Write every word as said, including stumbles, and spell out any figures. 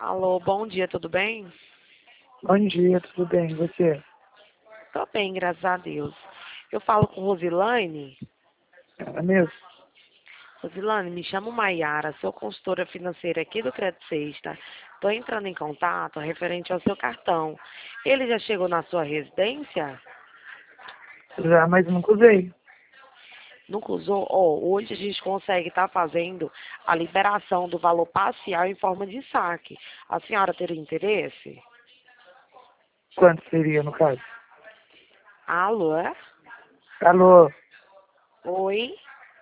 Alô, bom dia, tudo bem? Bom dia, tudo bem? E você? Tô bem, graças a Deus. Eu falo com Rosilane. Ela mesmo? Rosilane, me chamo Maiara, sou consultora financeira aqui do Crédito Sexta. Tô entrando em contato referente ao seu cartão. Ele já chegou na sua residência? Já, mas nunca usei. Nunca usou? Oh, hoje a gente consegue estar fazendo a liberação do valor parcial em forma de saque. A senhora teria interesse? Quanto seria, no caso? Alô, é? Alô? Oi?